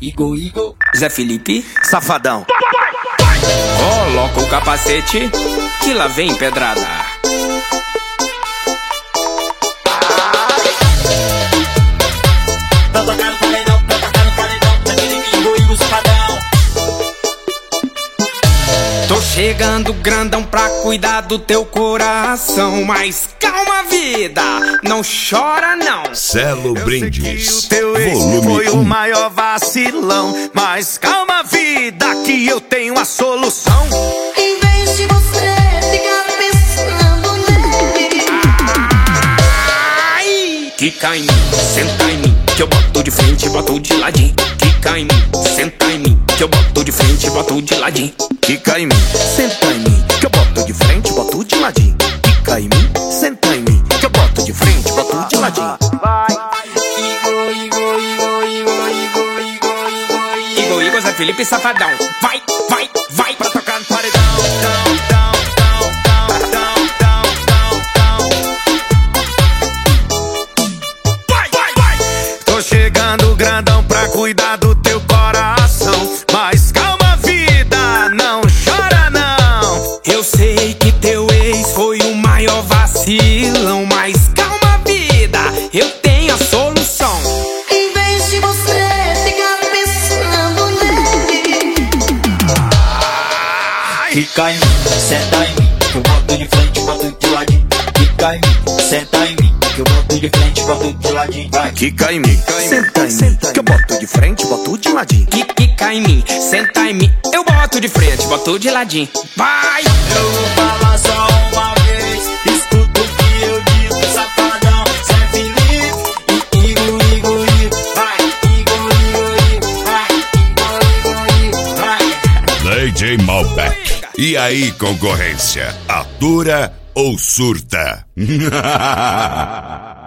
Igor, Zé Felipe, Safadão. coloca o capacete que lá vem pedrada. Pra tocar no paredão, daquele Igor Safadão. Tô chegando grandão pra cuidar do teu coração, mas calma vida, não chora não. Celo Brindes, O teu ex volume foi 1. o maior vacilão, mas calma vida que eu tenho a solução. Em vez de você ficar pensando nele, Ai, quica em mim, senta em mim, que eu boto de frente e boto de ladinho. Quica em mim, senta em mim, que eu boto de frente e boto de ladinho. Quica em mim, senta em mim, que eu boto de frente, boto de ladinho. Quica em mim, senta em mim, que eu boto de frente, boto de ladinho. Igor, Zé Felipe, Safadão. Vai, Pra tocar no paredão, Tô chegando grandão pra cuidar do teu coração, mas calma vida, não chora não. Eu sei que teu ex foi o maior vacilão, mas calma vida, eu tenho a solução. em vez de você ficar pensando nele, Fica em mim, senta em mim, que eu boto de frente, boto de ladinho. Fica em mim, senta em mim, que eu boto de frente, boto de ladinho. Vai. Quica em mim, senta em mim, que eu boto de frente, boto de ladinho. Quica em mim, senta em mim, eu boto de frente, boto de ladinho. Vai! Eu vou falar só uma vez, escuta o que eu digo, Safadão, Zé Felipe, Igor, vai, Igor, vai, DJ Malbec. E aí, concorrência? Atura ou surta?